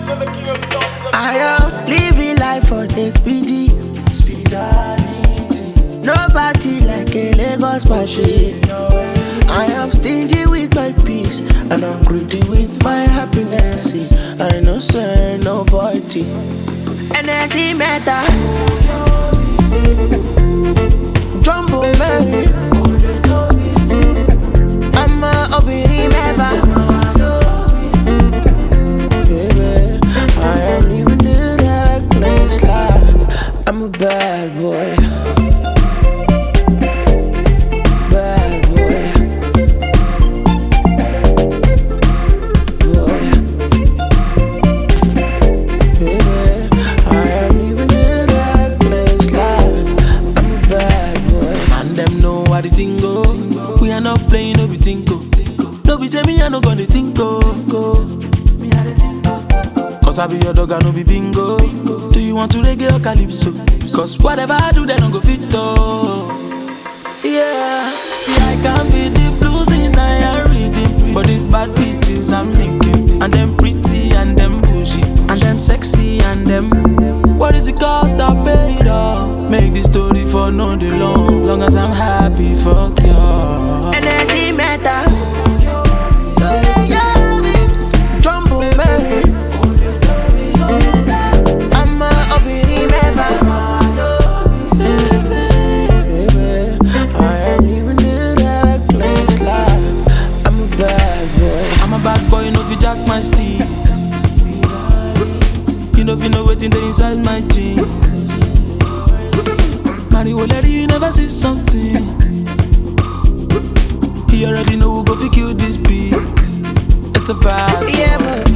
I am living life for the speedy. Nobody like a Lagos machine. I am stingy with my peace, and I'm greedy with my happiness. I no say nobody. Energy matter. Jumbo Mary. I'm a obiri meva. Baby, I am living the reckless life. I'm a bad boy. The tingo, we are not playing no be tinko. No be say me I no gonna tinko. Cause I be your dog I no be bingo. Do you want to reggae or calypso? Cause whatever I do they don't go fit though. Yeah, see I can be the blues in I rhythm, but these bad bitches I'm linking, and them pretty and them bougie, and them sexy and them. What is the cost I paid off? Make the story for no the long as I'm happy, fuck you. Energy matter. Jumbo Mary. I'm a obiri meva. Baby, I am living the reckless life. I'm a bad boy. I'm a bad boy, you know if you jack my steez. You know if you know what's in the inside my jeans. Mario lady, you never see something. He already know who go fi kill this beat. It's a bad yeah,